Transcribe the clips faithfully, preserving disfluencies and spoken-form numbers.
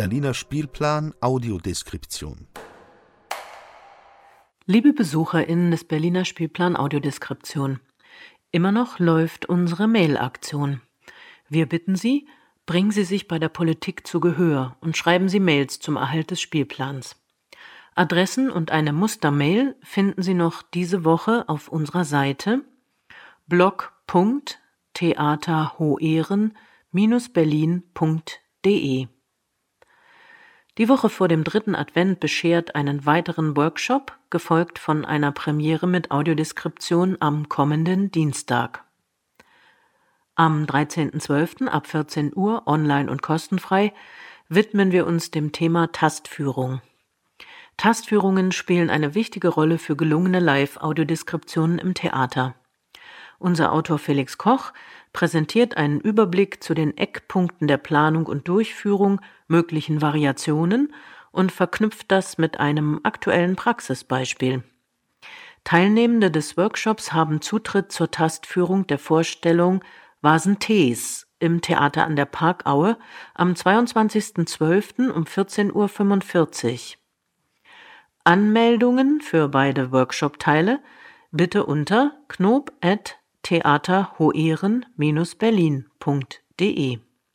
Berliner Spielplan Audiodeskription. Liebe BesucherInnen des Berliner Spielplan Audiodeskription, immer noch läuft unsere Mail-Aktion. Wir bitten Sie, bringen Sie sich bei der Politik zu Gehör und schreiben Sie Mails zum Erhalt des Spielplans. Adressen und eine Mustermail finden Sie noch diese Woche auf unserer Seite blog punkt theaterhoehren Bindestrich berlin punkt de. Die Woche vor dem dritten Advent beschert einen weiteren Workshop, gefolgt von einer Premiere mit Audiodeskription am kommenden Dienstag. Am dreizehnten zwölften ab vierzehn Uhr online und kostenfrei widmen wir uns dem Thema Tastführung. Tastführungen spielen eine wichtige Rolle für gelungene Live-Audiodeskriptionen im Theater. Unser Autor Felix Koch präsentiert einen Überblick zu den Eckpunkten der Planung und Durchführung, möglichen Variationen und verknüpft das mit einem aktuellen Praxisbeispiel. Teilnehmende des Workshops haben Zutritt zur Tastführung der Vorstellung Vasen Tees im Theater an der Parkaue am zweiundzwanzigsten zwölften um vierzehn Uhr fünfundvierzig. Anmeldungen für beide Workshop-Teile bitte unter knob at theaterhoehren Bindestrich berlin Punkt de.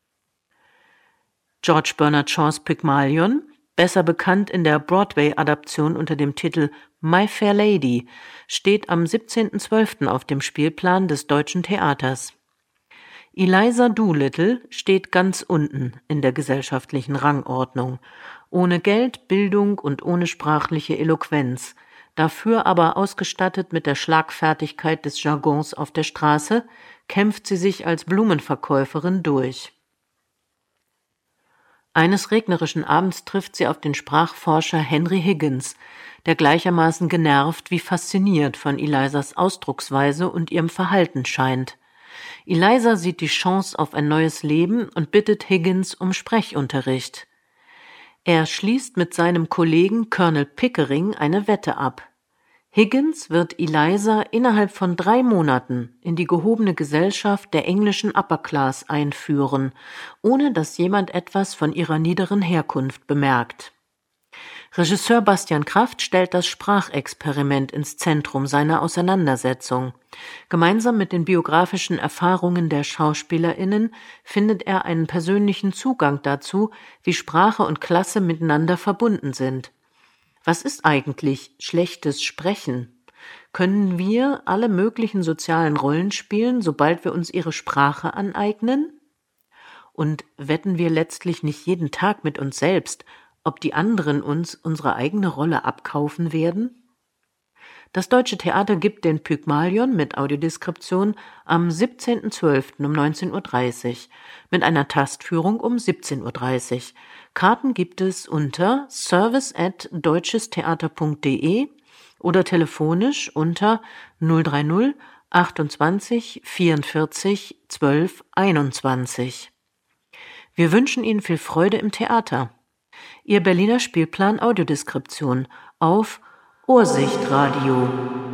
George Bernard Shaws Pygmalion, besser bekannt in der Broadway-Adaption unter dem Titel My Fair Lady, steht am siebzehnten zwölften auf dem Spielplan des Deutschen Theaters. Eliza Doolittle steht ganz unten in der gesellschaftlichen Rangordnung, ohne Geld, Bildung und ohne sprachliche Eloquenz, dafür aber ausgestattet mit der Schlagfertigkeit des Jargons auf der Straße, kämpft sie sich als Blumenverkäuferin durch. Eines regnerischen Abends trifft sie auf den Sprachforscher Henry Higgins, der gleichermaßen genervt wie fasziniert von Elizas Ausdrucksweise und ihrem Verhalten scheint. Eliza sieht die Chance auf ein neues Leben und bittet Higgins um Sprechunterricht. Er schließt mit seinem Kollegen Colonel Pickering eine Wette ab. Higgins wird Eliza innerhalb von drei Monaten in die gehobene Gesellschaft der englischen Upper Class einführen, ohne dass jemand etwas von ihrer niederen Herkunft bemerkt. Regisseur Bastian Kraft stellt das Sprachexperiment ins Zentrum seiner Auseinandersetzung. Gemeinsam mit den biografischen Erfahrungen der SchauspielerInnen findet er einen persönlichen Zugang dazu, wie Sprache und Klasse miteinander verbunden sind. Was ist eigentlich schlechtes Sprechen? Können wir alle möglichen sozialen Rollen spielen, sobald wir uns ihre Sprache aneignen? Und wetten wir letztlich nicht jeden Tag mit uns selbst, ob die anderen uns unsere eigene Rolle abkaufen werden? Das Deutsche Theater gibt den Pygmalion mit Audiodeskription am siebzehnten zwölften um neunzehn Uhr dreißig, mit einer Tastführung um siebzehn Uhr dreißig. Karten gibt es unter service at deutschestheater punkt de oder telefonisch unter null drei null achtundzwanzig vierundvierzig zwölf einundzwanzig. Wir wünschen Ihnen viel Freude im Theater. Ihr Berliner Spielplan Audiodeskription auf Ursichtradio.